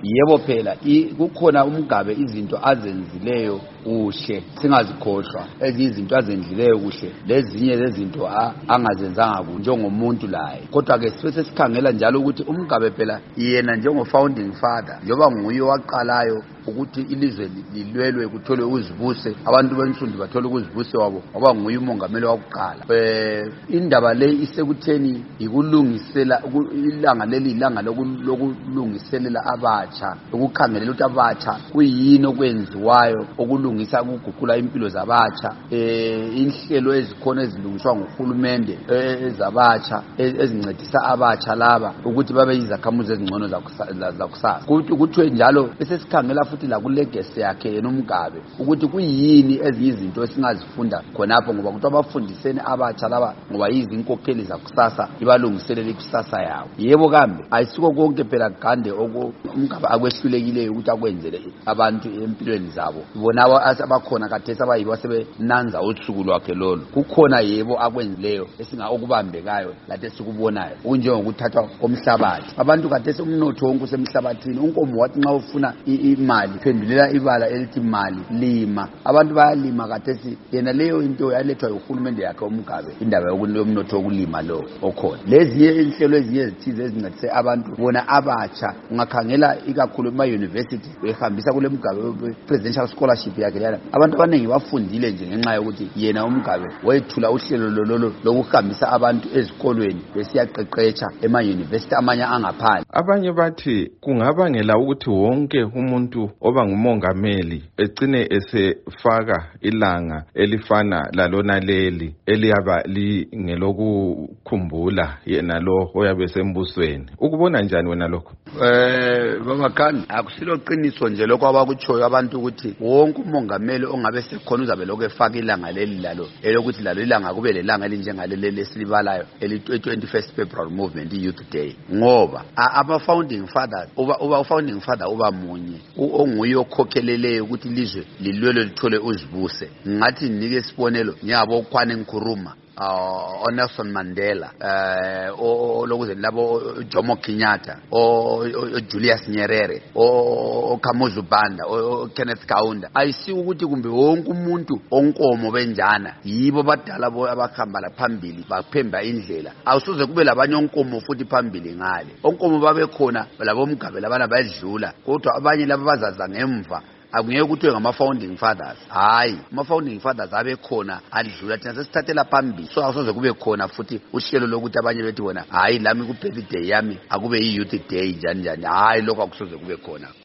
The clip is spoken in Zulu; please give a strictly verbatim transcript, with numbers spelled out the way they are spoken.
yebo phela kukhona uMgabe izinto azenzileyo kuhle singazikhohlwa, ezizinto azenzileyo kuhle lezinye lezinto angazenzanga kuhle njengomuntu laye. Kodwa ke sifese sikhangela njalo ukuthi uMgabe phela yena njengo founding father, njoba nguye waqalayo ukuthi ilizwe lilwelwe kutholwe uzibuse, abantu bensundu bathole ukuzibuse wabo, ngoba nguye umongameli wokuqala. Eh indaba le isekutheni ikulungisela ilanga leli ilanga lokulungiselela abatsha, ukukhangelela ukuthi abatsha kuyini okwenziwayo okulungisa ukuguqula impilo zabatsha, eh inhlelo ezikhona ezilungiswa nguhulumende ezabatsha ezincedisa abatsha laba ukuthi babe yizakhamuzi ezingcono zakusasa. Kuthi kuthiwe njalo bese sikhangela futhi la kulegacy yakhe yena uMgabe ukuthi kuyini eziyizinto esingazifunda khonapho, ngoba kuthi abafundiseni abatsha laba ngoba yizinkokheli zakusasa ibalungiselele ikusasa yawo. Yebo kambe ayisiko konke phela gande oko uMgabe akwehlulekile ukuthi akwenzele abantu empilweni zabo, bona abakhona kathesi abayibo sebenanza usuku lwakhe lolo. Kukhona yebo akwenzileyo esinga okubambekayo lathi sikubonayo, kunjengokuthathwa komhlabathi. Abantu kathesi umnotho wonke usemhlabathini. UNkomo wathi nxa ufuna imali phendulela ibala elithi mali lima. Abantu bayalima kathesi, yena leyo into yalethwa uhulumende yakhe uMgabe, indaba yokumnotho wokulima lo okhona. Lezinye inhlelo ezinye ezithize ezincedise abantu bona abatsha, ungakhangela ikakhulu ema university behambisa kule Mgabe presidential scholarship yakhe yana, abantu abaningi bafundile nje ngenxa yokuthi yena uMgabe wayethula uhlelo lololo lokuhambisa abantu ezikolweni besiyaqeqetsha ema university amanye angaphandle. Abanye bathi kungabangela ukuthi wonke umuntu oba ngumongameli ecine esefaka ilanga elifana lalona leli eliyaba lingelokukhumbula yena lo oyabe sembusweni. Ukubona njani wena lokho? Eh baba Khani, akusilo qiniso nje lokho abakutshoyo abantu ukuthi wonke umongameli ongabe sekhona uzabe lokho efaka ilanga leli lalo elokuthi lalo ilanga kube lelanga elinjengaleli lesilibalayo eli twenty-first February movement youth day, ngoba ama founding fathers uba uba founding father uba munye onguye okhokheleleyo ukuthi ilizwe lilwelo lithole uzibuse. Ngathi nike isibonelo nyabo Kwame Nkrumah, Uh, Nelson Mandela, uh, o lokuze labo Jomo Kenyatta, o Julius Nyerere, o Kamuzu Banda, o Kenneth Kaunda. Ayisi ukuthi kumbe wonke umuntu onkomo benjana yibo badala bo abakhamba la phambili baphemba indlela. Awusoze kube labanye onkomo futhi phambili ngale. Onkomo babe khona labo Mgabe labana bayadlula, kodwa abanye laba bazaza ngemva akungeke ukuthi ngama-founding fathers. Hayi, ama-founding fathers abe khona adlula thina sesithathela phambili. So awusoze kube khona futhi uhlelo lokuthi abanye bethi bona hayi lami ku birthday yami akube yi-youth day njani njani. Hayi, lokho akusoze kube khona.